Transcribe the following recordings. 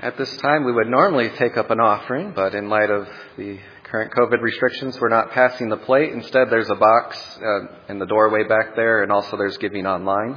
At this time, we would normally take up an offering, but in light of the current COVID restrictions, we're not passing the plate. Instead, there's a box in the doorway back there, and also there's giving online.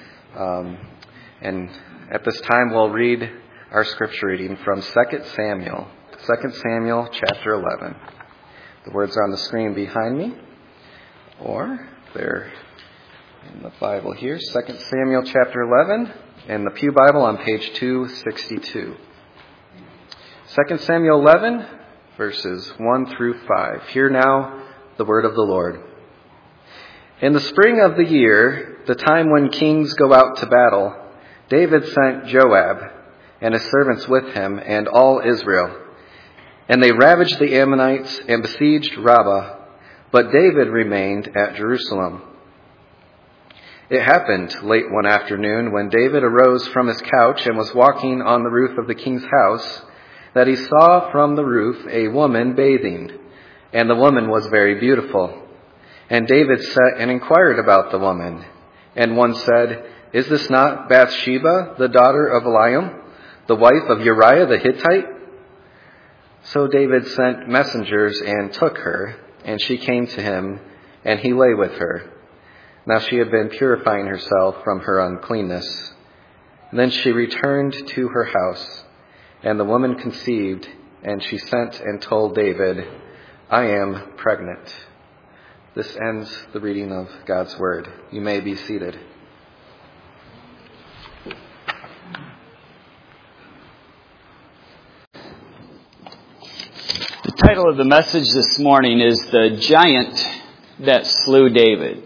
And at this time, we'll read our scripture reading from 2 Samuel chapter 11. The words are on the screen behind me, or they're in the Bible here. 2 Samuel chapter 11, in the Pew Bible on page 262. 2 Samuel 11, verses 1 through 5. Hear now the word of the Lord. In the spring of the year, the time when kings go out to battle, David sent Joab and his servants with him and all Israel. And they ravaged the Ammonites and besieged Rabbah, but David remained at Jerusalem. It happened late one afternoon when David arose from his couch and was walking on the roof of the king's house, that he saw from the roof a woman bathing, and the woman was very beautiful. And David sat and inquired about the woman. And one said, "Is this not Bathsheba, the daughter of Eliam, the wife of Uriah the Hittite?" So David sent messengers and took her, and she came to him, and he lay with her. Now she had been purifying herself from her uncleanness. And then she returned to her house, and the woman conceived, and she sent and told David, "I am pregnant." This ends the reading of God's word. You may be seated. The title of the message this morning is "The Giant That Slew David."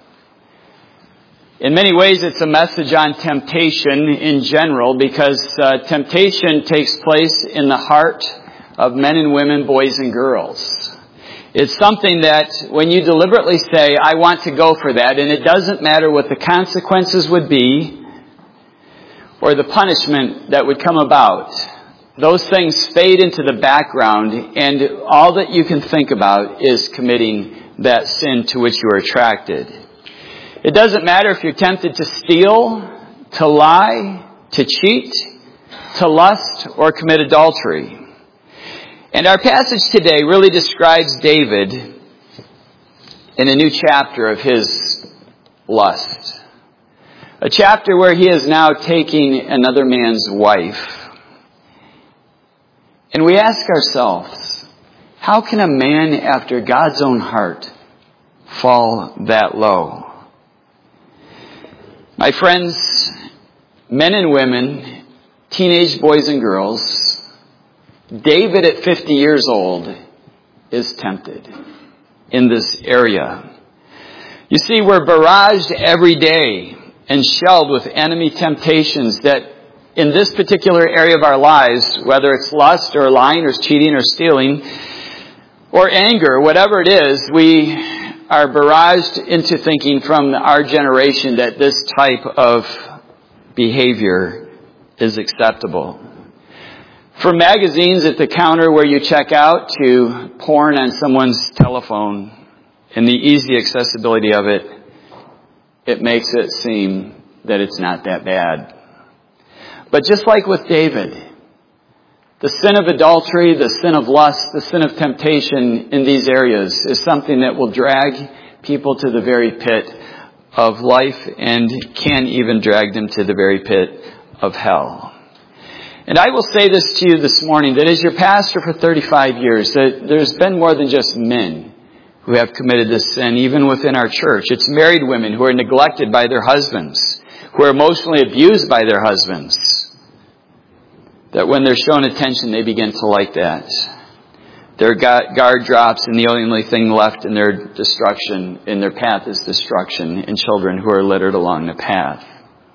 In many ways, it's a message on temptation in general, because temptation takes place in the heart of men and women, boys and girls. It's something that when you deliberately say, "I want to go for that," and it doesn't matter what the consequences would be or the punishment that would come about, those things fade into the background, and all that you can think about is committing that sin to which you are attracted. It doesn't matter if you're tempted to steal, to lie, to cheat, to lust, or commit adultery. And our passage today really describes David in a new chapter of his lust. A chapter where he is now taking another man's wife. And we ask ourselves, how can a man after God's own heart fall that low? My friends, men and women, teenage boys and girls, David at 50 years old is tempted in this area. You see, we're barraged every day and shelled with enemy temptations that in this particular area of our lives, whether it's lust or lying or cheating or stealing or anger, whatever it is, we are barraged into thinking from our generation that this type of behavior is acceptable. From magazines at the counter where you check out to porn on someone's telephone and the easy accessibility of it, it makes it seem that it's not that bad. But just like with David, the sin of adultery, the sin of lust, the sin of temptation in these areas is something that will drag people to the very pit of life and can even drag them to the very pit of hell. And I will say this to you this morning, that as your pastor for 35 years, that there's been more than just men who have committed this sin, even within our church. It's married women who are neglected by their husbands, who are emotionally abused by their husbands, that when they're shown attention, they begin to like that. Their guard drops, and the only thing left in their path is destruction, and children who are littered along the path.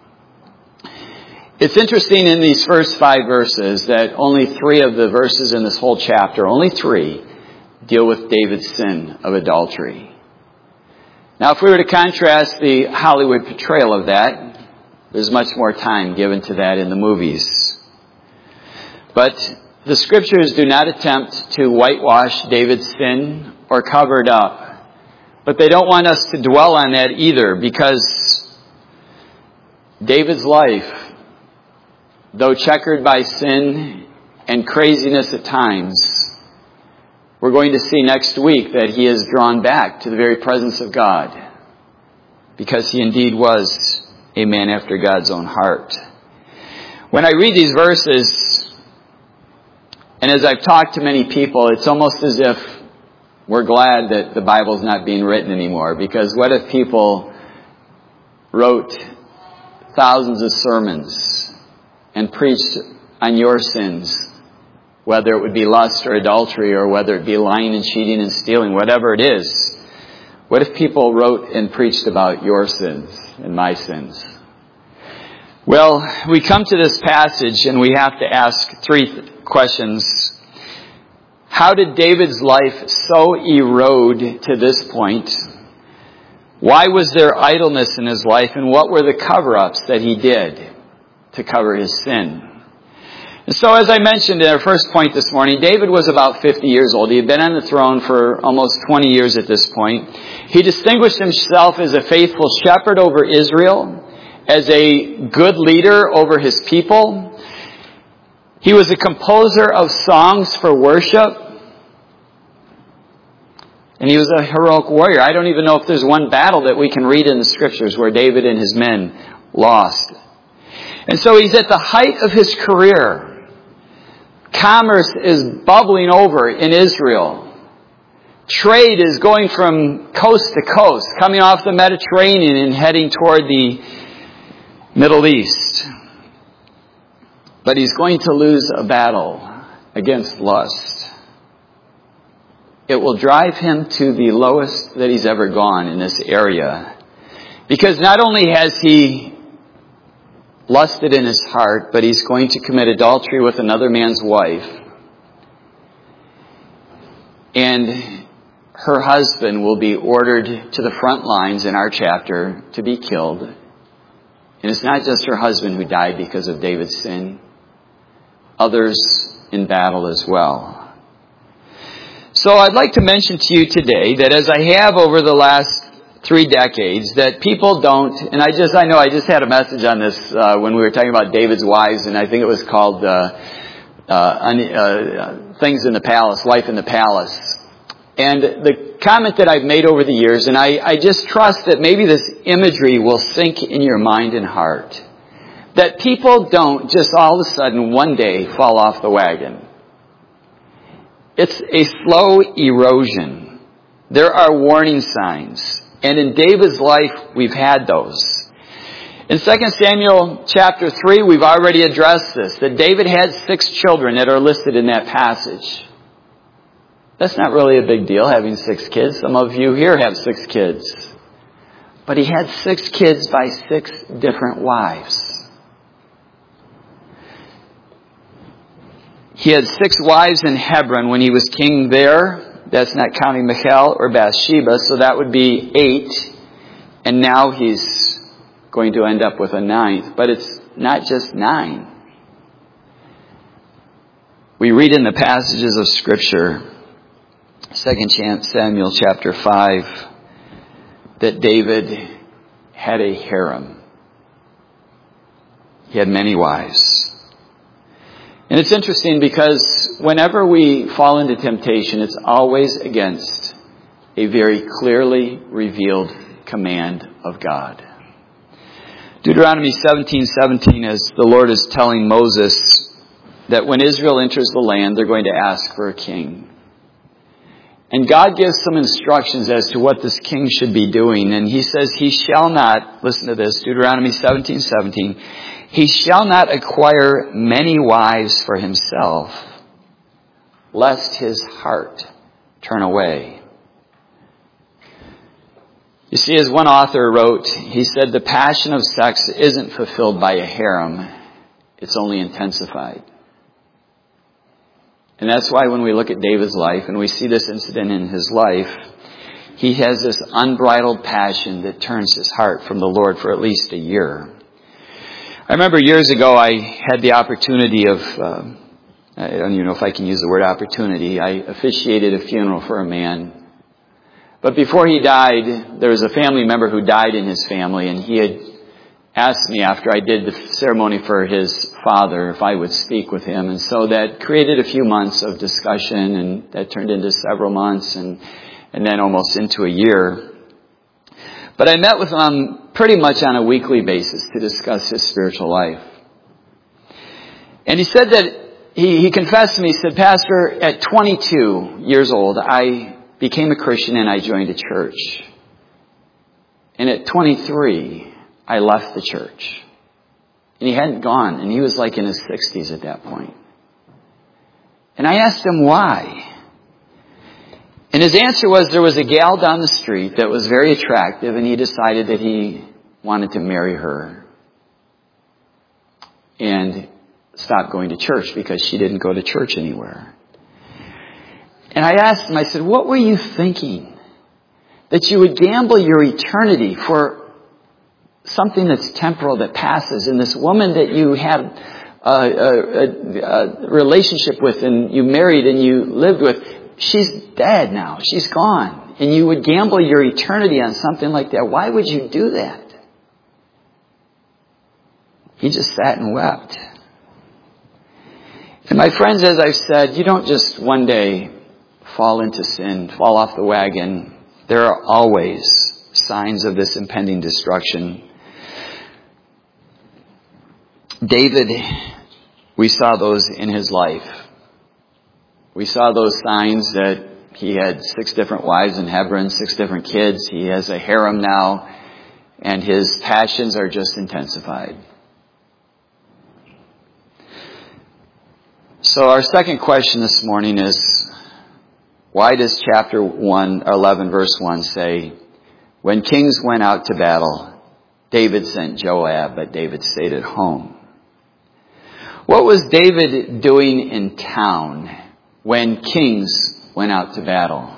It's interesting in these first 5 verses that only 3 of the verses in this whole chapter, only 3, deal with David's sin of adultery. Now, if we were to contrast the Hollywood portrayal of that, there's much more time given to that in the movies. But the scriptures do not attempt to whitewash David's sin or cover it up. But they don't want us to dwell on that either, because David's life, though checkered by sin and craziness at times, we're going to see next week that he is drawn back to the very presence of God, because he indeed was a man after God's own heart. When I read these verses, and as I've talked to many people, it's almost as if we're glad that the Bible's not being written anymore, because what if people wrote thousands of sermons and preached on your sins, whether it would be lust or adultery, or whether it be lying and cheating and stealing, whatever it is. What if people wrote and preached about your sins and my sins? Well, we come to this passage and we have to ask three questions. How did David's life so erode to this point? Why was there idleness in his life, and what were the cover-ups that he did to cover his sin? And so, as I mentioned in our first point this morning, David was about 50 years old. He had been on the throne for almost 20 years at this point. He distinguished himself as a faithful shepherd over Israel, as a good leader over his people. He was a composer of songs for worship. And he was a heroic warrior. I don't even know if there's one battle that we can read in the Scriptures where David and his men lost. And so he's at the height of his career. Commerce is bubbling over in Israel. Trade is going from coast to coast, coming off the Mediterranean and heading toward the Middle East. But he's going to lose a battle against lust. It will drive him to the lowest that he's ever gone in this area. Because not only has he lusted in his heart, but he's going to commit adultery with another man's wife. And her husband will be ordered to the front lines in our chapter to be killed. And it's not just her husband who died because of David's sin. Others in battle as well. So I'd like to mention to you today that, as I have over the last 3 decades, that people don't, and I just had a message on this when we were talking about David's wives, and I think it was called Things in the Palace, Life in the Palace. And the comment that I've made over the years, and I just trust that maybe this imagery will sink in your mind and heart, that people don't just all of a sudden one day fall off the wagon. It's a slow erosion. There are warning signs. And in David's life, we've had those. In 2 Samuel chapter 3, we've already addressed this, that David had 6 children that are listed in that passage. That's not really a big deal, having 6 kids. Some of you here have 6 kids. But he had 6 kids by 6 different wives. He had 6 wives in Hebron when he was king there. That's not counting Michal or Bathsheba, so that would be 8. And now he's going to end up with a 9th. But it's not just 9. We read in the passages of Scripture, 2 Samuel chapter 5, that David had a harem. He had many wives. And it's interesting because whenever we fall into temptation, it's always against a very clearly revealed command of God. Deuteronomy 17:17, as the Lord is telling Moses that when Israel enters the land, they're going to ask for a king. And God gives some instructions as to what this king should be doing. And he says he shall not, listen to this, Deuteronomy 17:17, he shall not acquire many wives for himself, lest his heart turn away. You see, as one author wrote, he said, the passion of sex isn't fulfilled by a harem. It's only intensified. And that's why when we look at David's life and we see this incident in his life, he has this unbridled passion that turns his heart from the Lord for at least a year. I remember years ago I had the opportunity of, I don't even know if I can use the word opportunity, I officiated a funeral for a man. But before he died, there was a family member who died in his family, and he had asked me after I did the ceremony for his father if I would speak with him. And so that created a few months of discussion, and that turned into several months and then almost into a year. But I met with him pretty much on a weekly basis to discuss his spiritual life. And he said that he confessed to me, he said, Pastor, at 22 years old, I became a Christian and I joined a church. And at 23, I left the church. And he hadn't gone, and he was like in his 60s at that point. And I asked him why. And his answer was there was a gal down the street that was very attractive, and he decided that he wanted to marry her and stop going to church because she didn't go to church anywhere. And I asked him, I said, what were you thinking? That you would gamble your eternity for something that's temporal, that passes, and this woman that you had a relationship with and you married and you lived with, she's dead now. She's gone. And you would gamble your eternity on something like that. Why would you do that? He just sat and wept. And my friends, as I've said, you don't just one day fall into sin, fall off the wagon. There are always signs of this impending destruction. David, we saw those in his life. We saw those signs that he had 6 different wives in Hebron, 6 different kids. He has a harem now, and his passions are just intensified. So our second question this morning is, why does chapter 11 verse 1 say, when kings went out to battle, David sent Joab, but David stayed at home? What was David doing in town when kings went out to battle?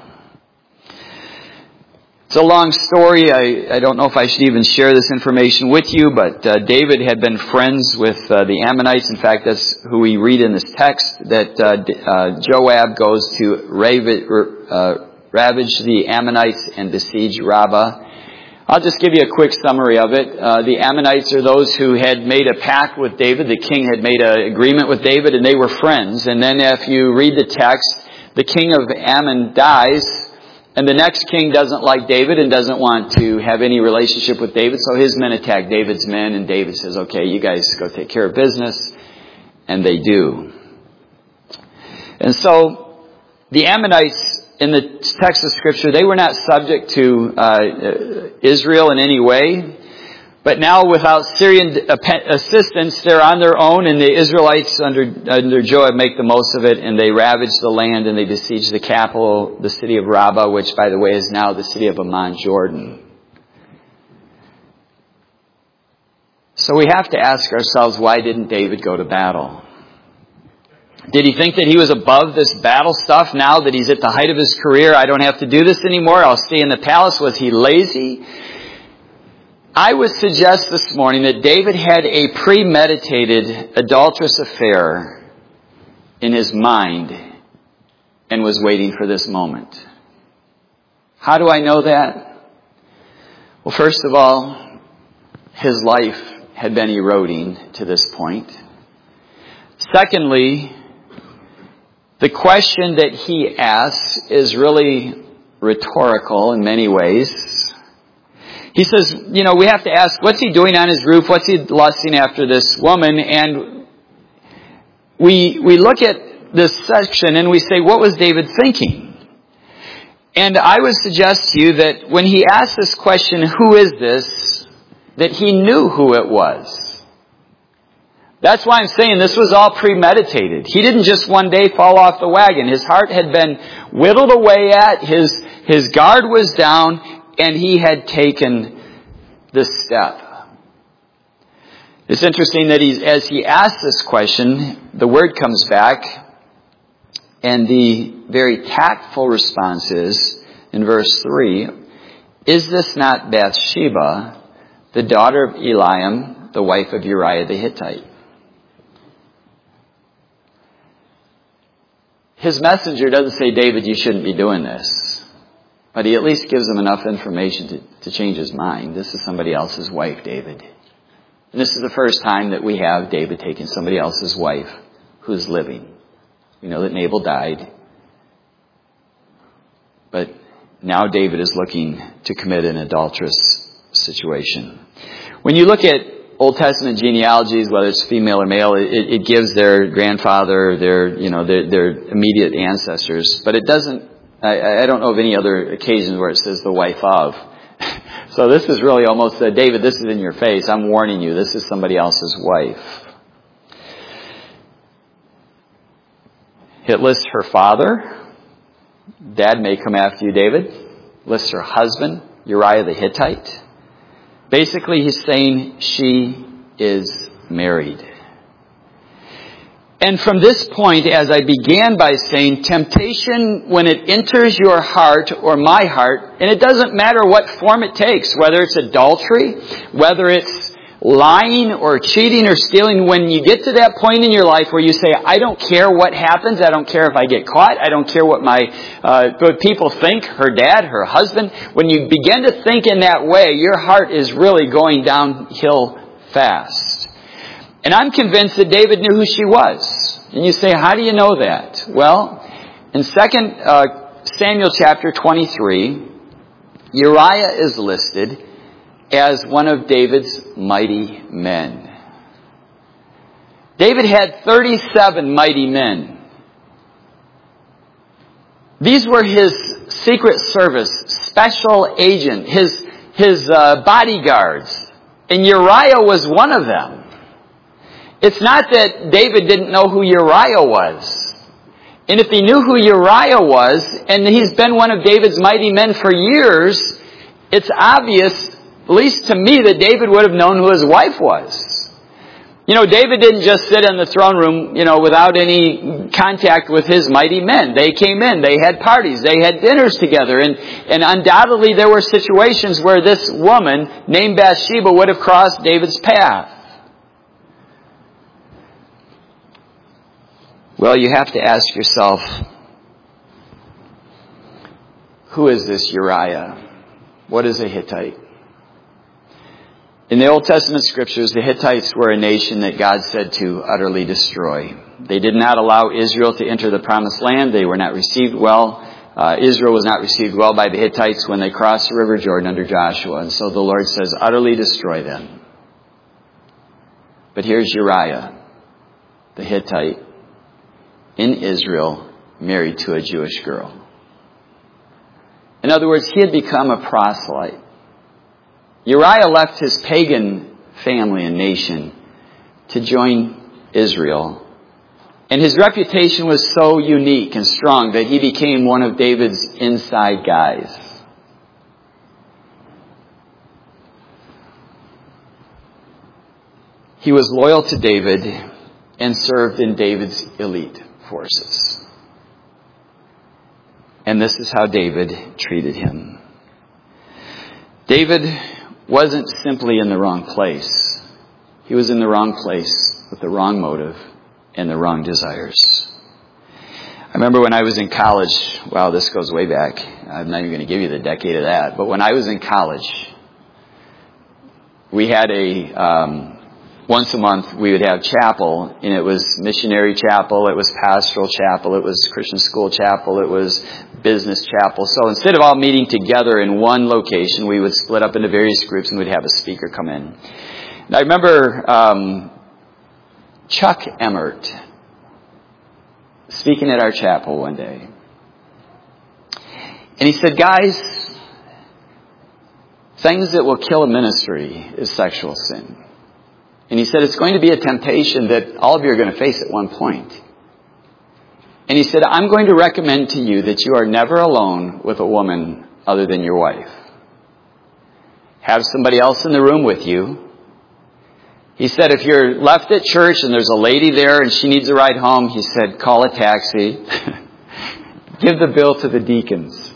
It's a long story. I don't know if I should even share this information with you, but David had been friends with the Ammonites. In fact, that's who we read in this text, that Joab goes to ravage the Ammonites and besiege Rabbah. I'll just give you a quick summary of it. The Ammonites are those who had made a pact with David. The king had made an agreement with David, and they were friends. And then if you read the text, the king of Ammon dies, and the next king doesn't like David and doesn't want to have any relationship with David, so his men attack David's men, and David says, okay, you guys go take care of business, and they do. And so the Ammonites, in the text of Scripture, they were not subject to Israel in any way. But now, without Syrian assistance, they're on their own, and the Israelites under Joab make the most of it, and they ravage the land, and they besiege the capital, the city of Rabbah, which, by the way, is now the city of Amman, Jordan. So we have to ask ourselves, why didn't David go to battle? Did he think that he was above this battle stuff now that he's at the height of his career? I don't have to do this anymore. I'll stay in the palace. Was he lazy? I would suggest this morning that David had a premeditated adulterous affair in his mind and was waiting for this moment. How do I know that? Well, first of all, his life had been eroding to this point. Secondly, the question that he asks is really rhetorical in many ways. He says, we have to ask, what's he doing on his roof? What's he lusting after this woman? And we look at this section and we say, what was David thinking? And I would suggest to you that when he asked this question, who is this, that he knew who it was. That's why I'm saying this was all premeditated. He didn't just one day fall off the wagon. His heart had been whittled away at, his guard was down, and he had taken this step. It's interesting that as he asks this question, the word comes back, and the very tactful response is, in verse 3, is this not Bathsheba, the daughter of Eliam, the wife of Uriah the Hittite? His messenger doesn't say, David, you shouldn't be doing this. But he at least gives him enough information to change his mind. This is somebody else's wife, David. And this is the first time that we have David taking somebody else's wife who's living. We know that Nabal died. But now David is looking to commit an adulterous situation. When you look at Old Testament genealogies, whether it's female or male, it gives their grandfather, their immediate ancestors. But it doesn't, I don't know of any other occasions where it says the wife of. So this is really almost, David, this is in your face. I'm warning you, this is somebody else's wife. It lists her father. Dad may come after you, David. Lists her husband, Uriah the Hittite. Basically, he's saying she is married. And from this point, as I began by saying, temptation, when it enters your heart or my heart, and it doesn't matter what form it takes, whether it's adultery, whether it's lying or cheating or stealing, when you get to that point in your life where you say, I don't care what happens, I don't care if I get caught, I don't care what what people think, her dad, her husband, when you begin to think in that way, your heart is really going downhill fast. And I'm convinced that David knew who she was. And you say, how do you know that? Well, in 2 Samuel chapter 23, Uriah is listed as one of David's mighty men. David had 37 mighty men. These were his secret service, special agent, his bodyguards. And Uriah was one of them. It's not that David didn't know who Uriah was. And if he knew who Uriah was, and he's been one of David's mighty men for years, it's obvious, at least to me, that David would have known who his wife was. You know, David didn't just sit in the throne room, without any contact with his mighty men. They came in, they had parties, they had dinners together, and undoubtedly there were situations where this woman, named Bathsheba, would have crossed David's path. Well, you have to ask yourself, who is this Uriah? What is a Hittite? In the Old Testament scriptures, the Hittites were a nation that God said to utterly destroy. They did not allow Israel to enter the promised land. They were not received well. Israel was not received well by the Hittites when they crossed the River Jordan under Joshua. And so the Lord says, utterly destroy them. But here's Uriah, the Hittite, in Israel, married to a Jewish girl. In other words, he had become a proselyte. Uriah left his pagan family and nation to join Israel. And his reputation was so unique and strong that he became one of David's inside guys. He was loyal to David and served in David's elite forces. And this is how David treated him. David wasn't simply in the wrong place. He was in the wrong place with the wrong motive and the wrong desires. I remember when I was in college, wow, this goes way back. I'm not even going to give you the decade of that. But when I was in college, we had once a month we would have chapel, and it was missionary chapel, it was pastoral chapel, it was Christian school chapel, it was business chapel. So instead of all meeting together in one location, we would split up into various groups and we'd have a speaker come in. And I remember Chuck Emmert speaking at our chapel one day. And he said, guys, things that will kill a ministry is sexual sin. And he said, it's going to be a temptation that all of you are going to face at one point. And he said, I'm going to recommend to you that you are never alone with a woman other than your wife. Have somebody else in the room with you. He said, if you're left at church and there's a lady there and she needs a ride home, he said, call a taxi. Give the bill to the deacons.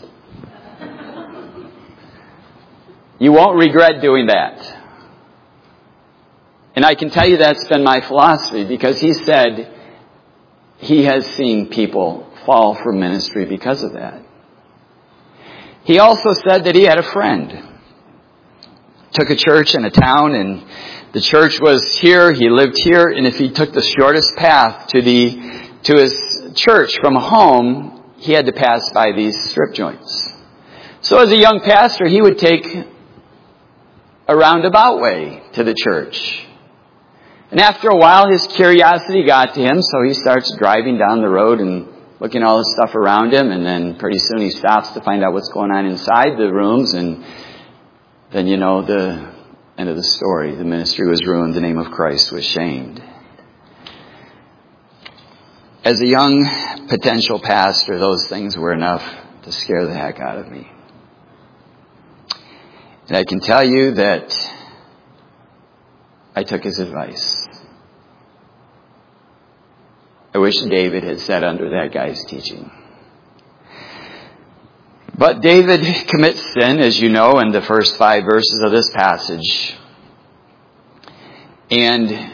You won't regret doing that. And I can tell you that's been my philosophy, because he said he has seen people fall from ministry because of that. He also said that he had a friend, took a church in a town, and the church was here, he lived here, and if he took the shortest path to his church from home, he had to pass by these strip joints. So as a young pastor, he would take a roundabout way to the church. And after a while, his curiosity got to him, so he starts driving down the road and looking at all the stuff around him, and then pretty soon he stops to find out what's going on inside the rooms, and then you know the end of the story. The ministry was ruined, the name of Christ was shamed. As a young potential pastor, those things were enough to scare the heck out of me. And I can tell you that I took his advice. I wish David had sat under that guy's teaching. But David commits sin, as you know, in the first 5 verses of this passage. And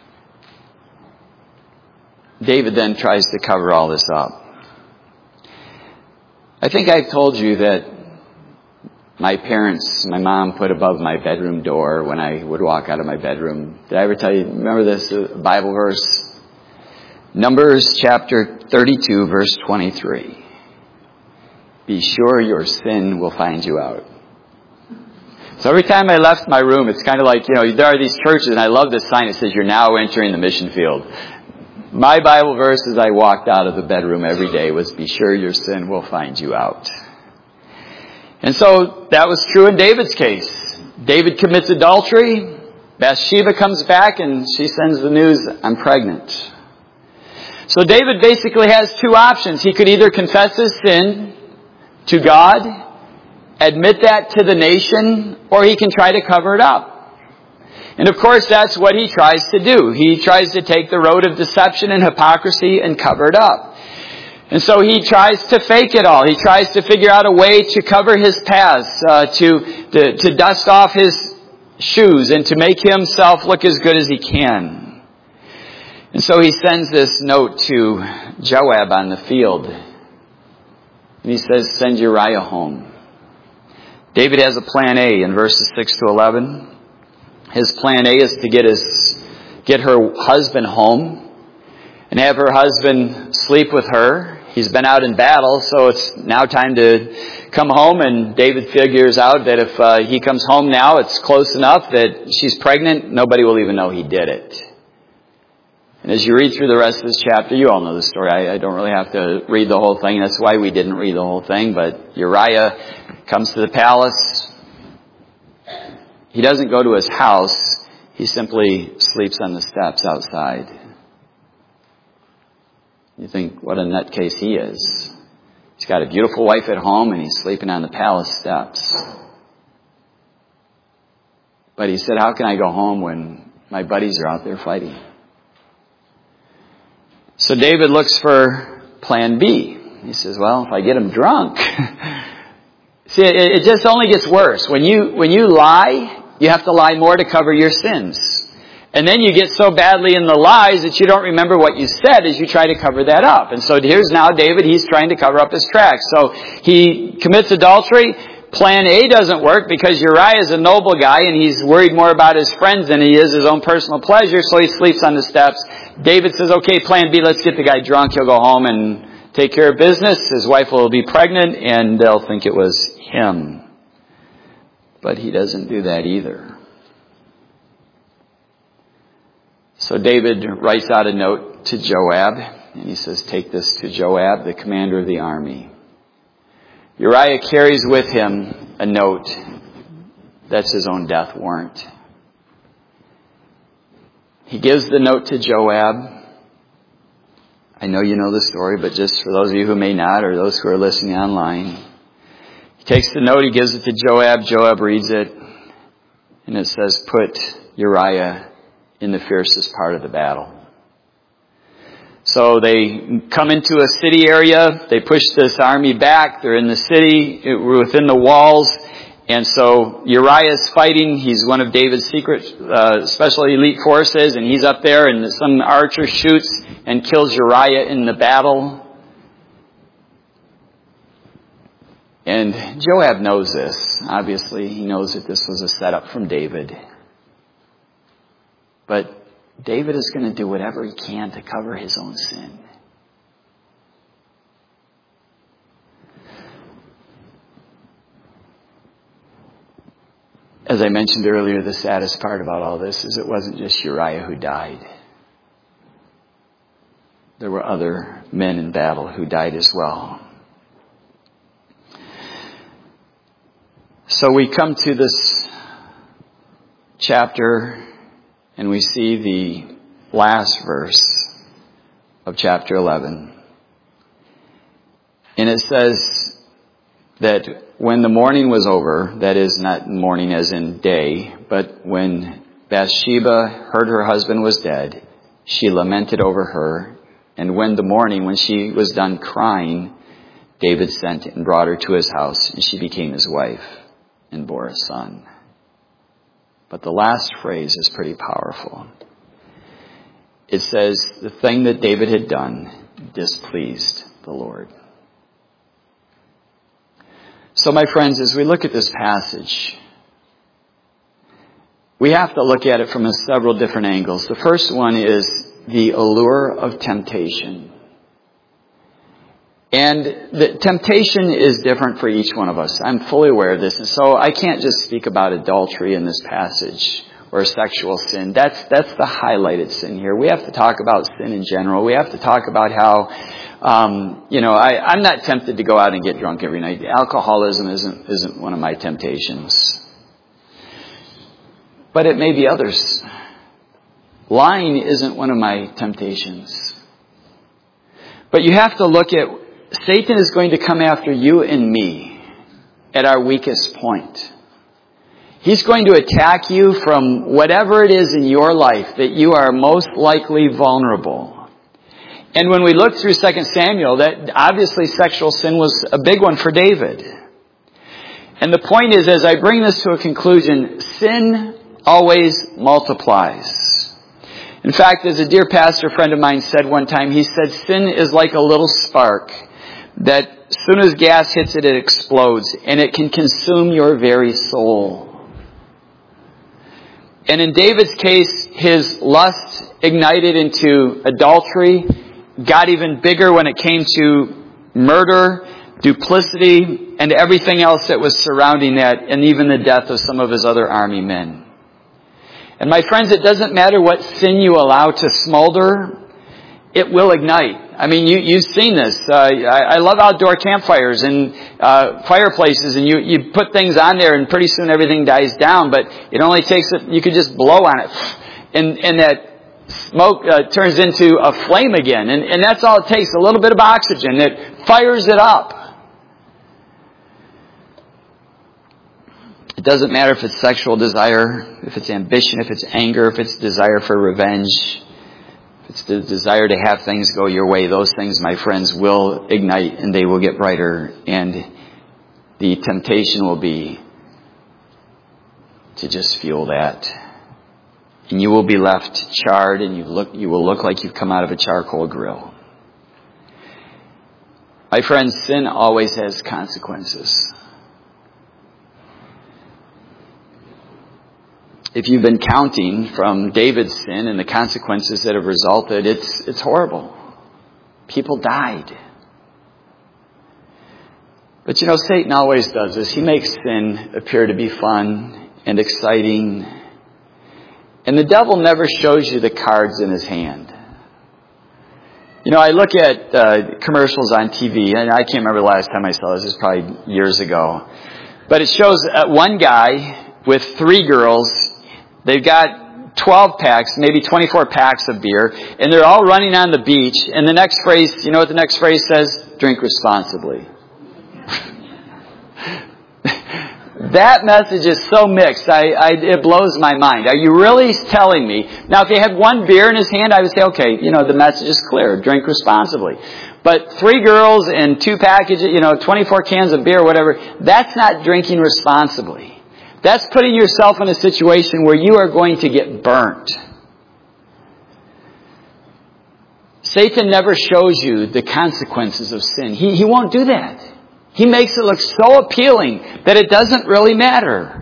David then tries to cover all this up. I think I've told you that my mom put above my bedroom door when I would walk out of my bedroom. Did I ever tell you, remember this Bible verse? Numbers chapter 32, verse 23. Be sure your sin will find you out. So every time I left my room, it's kind of like, there are these churches, and I love this sign that says, you're now entering the mission field. My Bible verse as I walked out of the bedroom every day was, be sure your sin will find you out. And so that was true in David's case. David commits adultery. Bathsheba comes back and she sends the news, I'm pregnant. So David basically has 2 options. He could either confess his sin to God, admit that to the nation, or he can try to cover it up. And of course, that's what he tries to do. He tries to take the road of deception and hypocrisy and cover it up. And so he tries to fake it all. He tries to figure out a way to cover his past, to dust off his shoes and to make himself look as good as he can. And so he sends this note to Joab on the field. And he says, send Uriah home. David has a plan A in verses 6 to 11. His plan A is to get her husband home and have her husband sleep with her. He's been out in battle, so it's now time to come home, and David figures out that if he comes home now, it's close enough that she's pregnant, nobody will even know he did it. And as you read through the rest of this chapter, you all know the story. I don't really have to read the whole thing. That's why we didn't read the whole thing. But Uriah comes to the palace. He doesn't go to his house. He simply sleeps on the steps outside. You think, what a nutcase he is. He's got a beautiful wife at home and he's sleeping on the palace steps. But he said, how can I go home when my buddies are out there fighting? So David looks for plan B. He says, well, if I get him drunk. See, it just only gets worse. When you lie, you have to lie more to cover your sins. And then you get so badly in the lies that you don't remember what you said as you try to cover that up. And so here's now David, he's trying to cover up his tracks. So he commits adultery. Plan A doesn't work because Uriah is a noble guy and he's worried more about his friends than he is his own personal pleasure. So he sleeps on the steps. David says, okay, plan B, let's get the guy drunk. He'll go home and take care of business. His wife will be pregnant and they'll think it was him. But he doesn't do that either. So David writes out a note to Joab, and he says, take this to Joab, the commander of the army. Uriah carries with him a note that's his own death warrant. He gives the note to Joab. I know you know the story, but just for those of you who may not, or those who are listening online, he takes the note, he gives it to Joab. Joab reads it, and it says, put Uriah in the fiercest part of the battle. So they come into a city area. They push this army back. They're in the city. We're within the walls. And so Uriah is fighting. He's one of David's secret special elite forces. And he's up there and some archer shoots and kills Uriah in the battle. And Joab knows this. Obviously, he knows that this was a setup from David. But David is going to do whatever he can to cover his own sin. As I mentioned earlier, the saddest part about all this is it wasn't just Uriah who died. There were other men in battle who died as well. So we come to this chapter and we see the last verse of chapter 11. And it says that when the morning was over, that is not morning as in day, but when Bathsheba heard her husband was dead, she lamented over her. And when she was done crying, David sent and brought her to his house, and she became his wife and bore a son. But the last phrase is pretty powerful. It says, the thing that David had done displeased the Lord. So my friends, as we look at this passage, we have to look at it from several different angles. The first one is the allure of temptation. And the temptation is different for each one of us. I'm fully aware of this. And so I can't just speak about adultery in this passage or sexual sin. That's the highlighted sin here. We have to talk about sin in general. We have to talk about how, I'm not tempted to go out and get drunk every night. Alcoholism isn't one of my temptations. But it may be others. Lying isn't one of my temptations. But you have to look at, Satan is going to come after you and me at our weakest point. He's going to attack you from whatever it is in your life that you are most likely vulnerable. And when we look through 2 Samuel, that obviously sexual sin was a big one for David. And the point is, as I bring this to a conclusion, sin always multiplies. In fact, as a dear pastor friend of mine said one time, he said, sin is like a little spark that as soon as gas hits it, it explodes, and it can consume your very soul. And in David's case, his lust ignited into adultery, got even bigger when it came to murder, duplicity, and everything else that was surrounding that, and even the death of some of his other army men. And my friends, it doesn't matter what sin you allow to smolder, it will ignite. I mean, you've seen this. I love outdoor campfires and fireplaces, and you put things on there, and pretty soon everything dies down. But it only takes you could just blow on it, and that smoke turns into a flame again. And that's all it takes, a little bit of oxygen that fires it up. It doesn't matter if it's sexual desire, if it's ambition, if it's anger, if it's desire for revenge, if it's the desire to have things go your way. Those things, my friends, will ignite and they will get brighter. And the temptation will be to just fuel that. And you will be left charred, and you will look like you've come out of a charcoal grill. My friends, sin always has consequences. If you've been counting from David's sin and the consequences that have resulted, it's horrible. People died. But Satan always does this. He makes sin appear to be fun and exciting. And the devil never shows you the cards in his hand. I look at commercials on TV, and I can't remember the last time I saw this. It was probably years ago. But it shows one guy with 3 girls. They've got 12 packs, maybe 24 packs of beer, and they're all running on the beach. And the next phrase, you know what the next phrase says? Drink responsibly. That message is so mixed. It blows my mind. Are you really telling me? Now, if he had 1 beer in his hand, I would say, okay, the message is clear. Drink responsibly. But 3 girls and 2 packages, 24 cans of beer, whatever, that's not drinking responsibly. That's putting yourself in a situation where you are going to get burnt. Satan never shows you the consequences of sin. He won't do that. He makes it look so appealing that it doesn't really matter.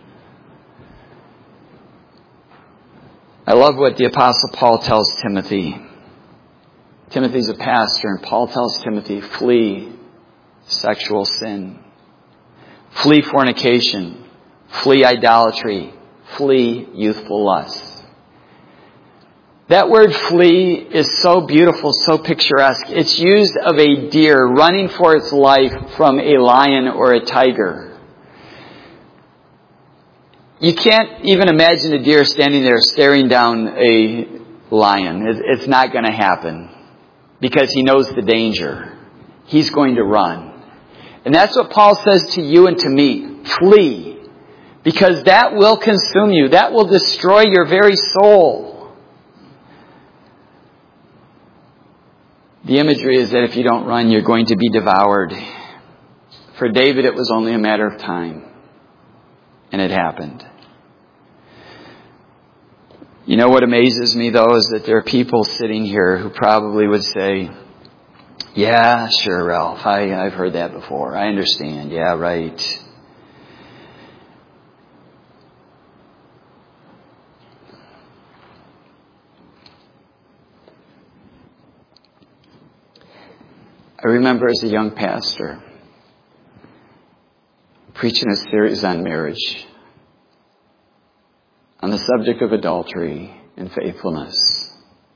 I love what the Apostle Paul tells Timothy. Timothy's a pastor, and Paul tells Timothy, flee sexual sin. Flee fornication. Flee idolatry. Flee youthful lust. That word flee is so beautiful, so picturesque. It's used of a deer running for its life from a lion or a tiger. You can't even imagine a deer standing there staring down a lion. It's not going to happen because he knows the danger. He's going to run. And that's what Paul says to you and to me. Flee. Because that will consume you. That will destroy your very soul. The imagery is that if you don't run, you're going to be devoured. For David, it was only a matter of time. And it happened. You know what amazes me, though, is that there are people sitting here who probably would say, yeah, sure, Ralph, I've heard that before. I understand. Yeah, right. I remember as a young pastor preaching a series on marriage, on the subject of adultery and faithfulness.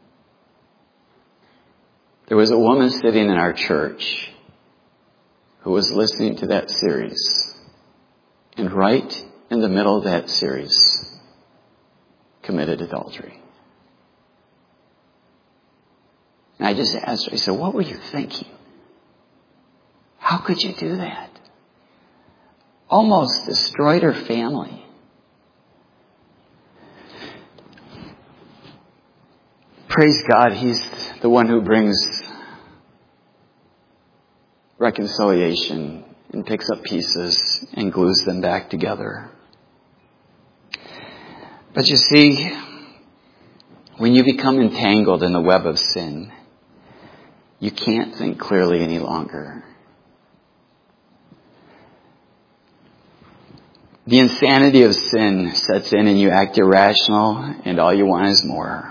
There was a woman sitting in our church who was listening to that series, and right in the middle of that series committed adultery. And I just asked her, I said, what were you thinking? How could you do that? Almost destroyed her family. Praise God, He's the one who brings reconciliation and picks up pieces and glues them back together. But you see, when you become entangled in the web of sin, you can't think clearly any longer. The insanity of sin sets in and you act irrational and all you want is more.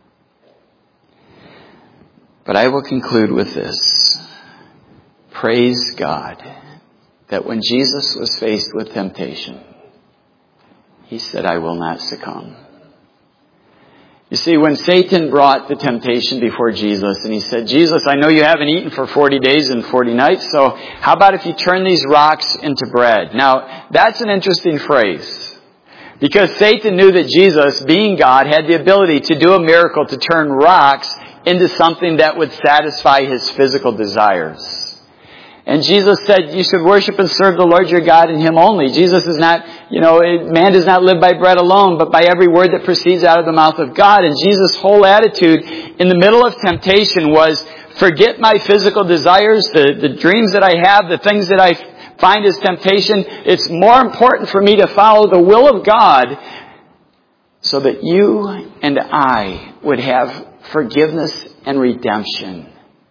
But I will conclude with this. Praise God that when Jesus was faced with temptation, He said, I will not succumb. You see, when Satan brought the temptation before Jesus and he said, Jesus, I know you haven't eaten for 40 days and 40 nights, so how about if you turn these rocks into bread? Now, that's an interesting phrase. Because Satan knew that Jesus, being God, had the ability to do a miracle to turn rocks into something that would satisfy his physical desires. And Jesus said, you should worship and serve the Lord your God and Him only. Jesus is not, man does not live by bread alone, but by every word that proceeds out of the mouth of God. And Jesus' whole attitude in the middle of temptation was, forget my physical desires, the dreams that I have, the things that I find as temptation. It's more important for me to follow the will of God so that you and I would have forgiveness and redemption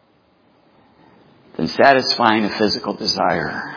than satisfying a physical desire.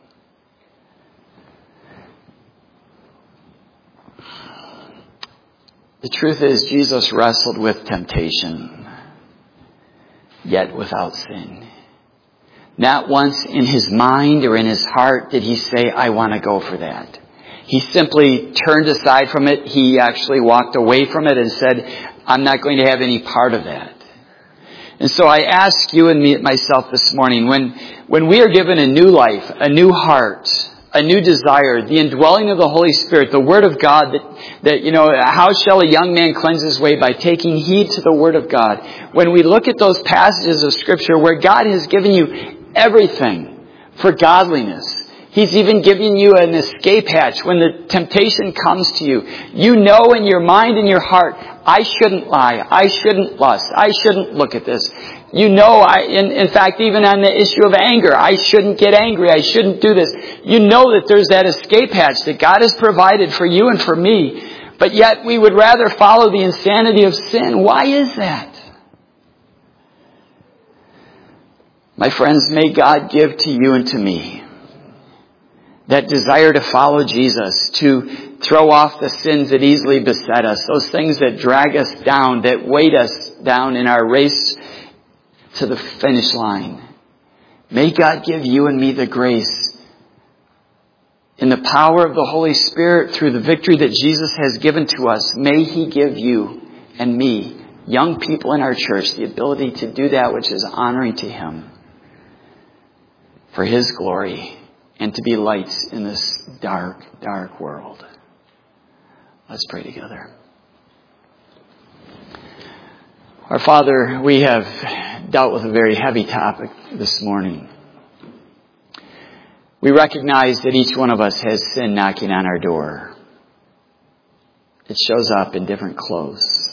The truth is, Jesus wrestled with temptation, yet without sin. Not once in His mind or in His heart did He say, I want to go for that. He simply turned aside from it. He actually walked away from it and said, I'm not going to have any part of that. And so I ask you and myself this morning, when we are given a new life, a new heart, a new desire, the indwelling of the Holy Spirit, the Word of God, how shall a young man cleanse his way? By taking heed to the Word of God. When we look at those passages of Scripture where God has given you everything for godliness, He's even giving you an escape hatch when the temptation comes to you. You know in your mind and your heart, I shouldn't lie. I shouldn't lust. I shouldn't look at this. You know, in fact, even on the issue of anger, I shouldn't get angry. I shouldn't do this. You know that there's that escape hatch that God has provided for you and for me. But yet we would rather follow the insanity of sin. Why is that? My friends, may God give to you and to me that desire to follow Jesus, to throw off the sins that easily beset us, those things that drag us down, that weight us down in our race to the finish line. May God give you and me the grace in the power of the Holy Spirit through the victory that Jesus has given to us. May He give you and me, young people in our church, the ability to do that which is honoring to Him for His glory and to be lights in this dark, dark world. Let's pray together. Our Father, we have dealt with a very heavy topic this morning. We recognize that each one of us has sin knocking on our door. It shows up in different clothes.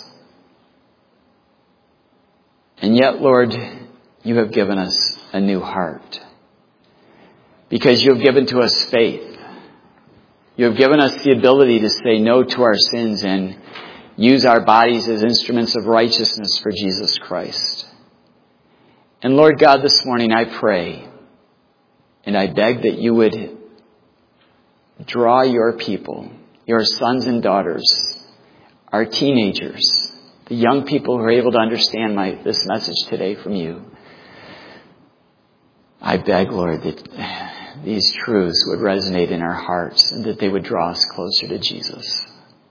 And yet, Lord, you have given us a new heart. Because you have given to us faith. You have given us the ability to say no to our sins and use our bodies as instruments of righteousness for Jesus Christ. And Lord God, this morning I pray and I beg that you would draw your people, your sons and daughters, our teenagers, the young people who are able to understand this message today from you. I beg, Lord, that these truths would resonate in our hearts and that they would draw us closer to Jesus.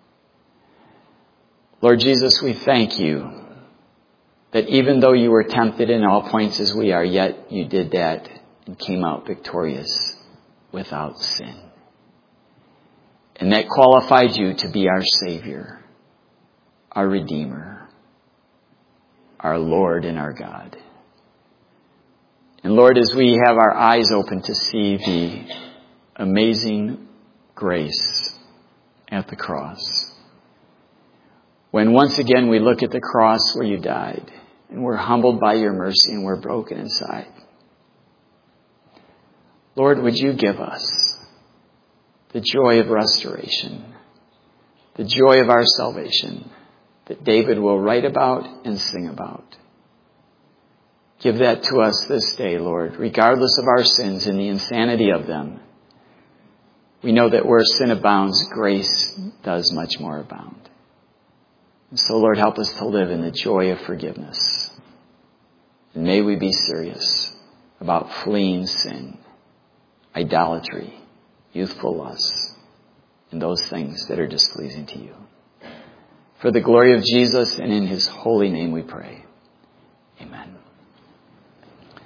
Lord Jesus, we thank you that even though you were tempted in all points as we are, yet you did that and came out victorious without sin. And that qualified you to be our Savior, our Redeemer, our Lord and our God. And Lord, as we have our eyes open to see the amazing grace at the cross, when once again we look at the cross where you died, and we're humbled by your mercy and we're broken inside, Lord, would you give us the joy of restoration, the joy of our salvation that David will write about and sing about. Give that to us this day, Lord, regardless of our sins and the insanity of them. We know that where sin abounds, grace does much more abound. And so, Lord, help us to live in the joy of forgiveness. And may we be serious about fleeing sin, idolatry, youthful lusts, and those things that are displeasing to you. For the glory of Jesus and in His holy name we pray. Amen.